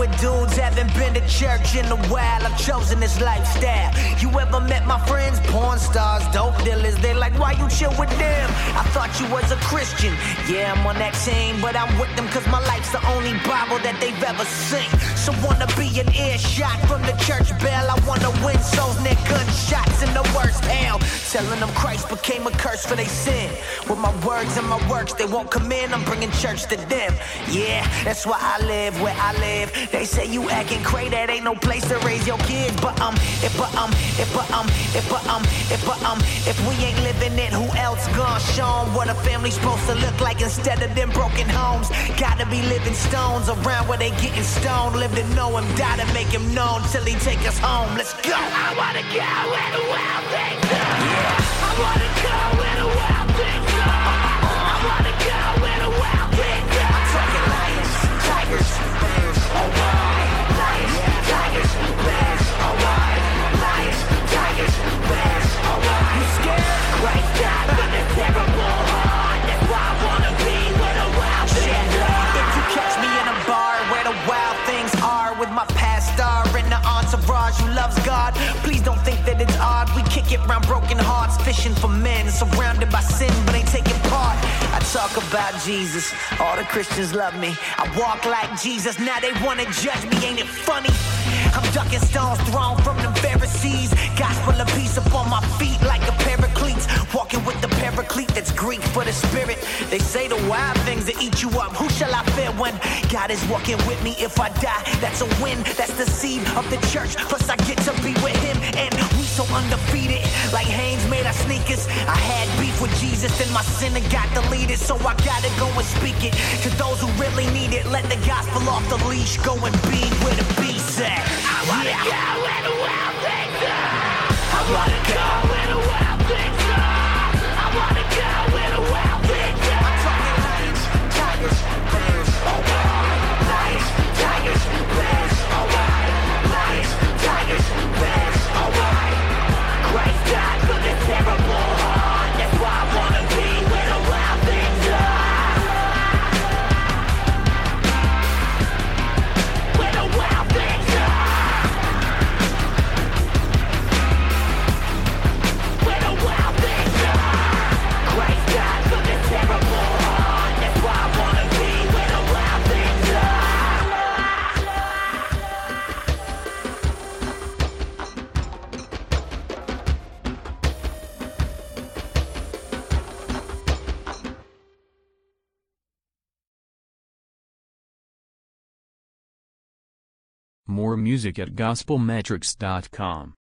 with dudes, haven't been to church in a while. I've chosen this lifestyle. You ever met my friends? Porn stars, dope dealers. They like, why you chill with them? I thought you was a Christian. Yeah, I'm on that team, but I'm with them cause my life's the only Bible that they've ever seen. So wanna be an earshot from the church bell. I wanna win souls near gunshots in the worst hell. Telling them Christ became a curse for their sin. With my words and my works, they won't come in. I'm bringing church to them. Yeah, that's why I live where I live. They say you acting crazy, that ain't no place to raise your kids. But if we ain't living it, who else gonna show 'em what a family's supposed to look like instead of them broken homes? Gotta be living stones around where they getting stoned. Live to know him, die to make him known till he take us home. Let's go. I wanna go where the wild things are. Yeah. I wanna go where the wild things are. I wanna go where the wild things are. I'm talking lions, tigers, bears, alright. Lions, tigers, bears, alright. Lions, tigers, bears, alright. You scared? Christ died for the terrible heart. That's why I wanna be where the wild things are. If you catch me in a bar where the wild things are, with my pastor and the entourage who loves God, please don't think that it's odd. We kick it round broken hearts, fishing for men, surrounded by sin, but ain't taking part. I talk about Jesus, all the Christians love me. I walk like Jesus, now they wanna judge me, ain't it funny? I'm ducking stones thrown from the Pharisees. Gospel of peace upon my feet like a paraclete. Walking with the paraclete that's Greek for the spirit. They say the wild things that eat you up. Who shall I fear when God is walking with me? If I die, that's a win. That's the seed of the church. Plus I get to be with him. And we so undefeated. Like Hanes made our sneakers. I had beef with Jesus, then my sin got deleted. So I gotta go and speak it to those who really need it. Let the gospel off the leash. Go and be where the beast's at. I wanna go where the wild things are. I wanna go where the wild things are. I wanna go where the wild things are. I'm talking lions, tigers, bears, alright. Lions, tigers, bears, alright. Lions, tigers, bears, alright. Christ died for the terrible heart. That's why I wanna be where the wild things are. Where the wild things are. Where the wild things are. Christ died for the terrible heart. That's why I wanna be where the wild things are. More music at gospelmetrics.com.